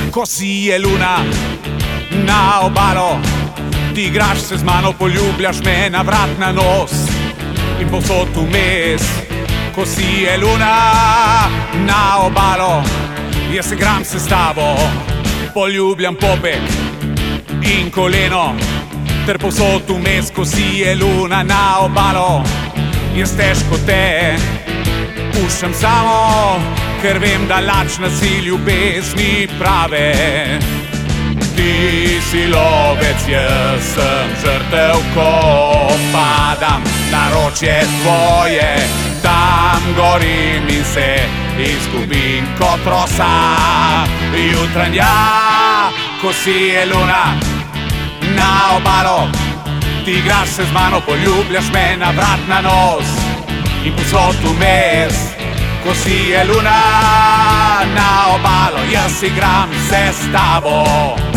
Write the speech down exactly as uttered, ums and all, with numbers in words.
ko si je luna na obalo. Ti igraš se z mano, poljubljaš me na vrat na nos in povsod vmes, ko si je luna na obalo. Jaz se igram se s tabo, poljubljam popek in koleno, ter povsod vmes, ko si je luna na obalo. Jaz težko te puščam samo, ker vem, da lačna si ljubezni prave. Ti si lovec, jaz sem žrtev, ko padam na ročje tvoje. Tam gorim in se izgubim kot rosa jutranja, ko si je luna na obalo. Ti igraš se z mano, poljubljaš me na vrat na nos in povsod vmes, ko si je luna na obalo. Jaz igram se s tabo.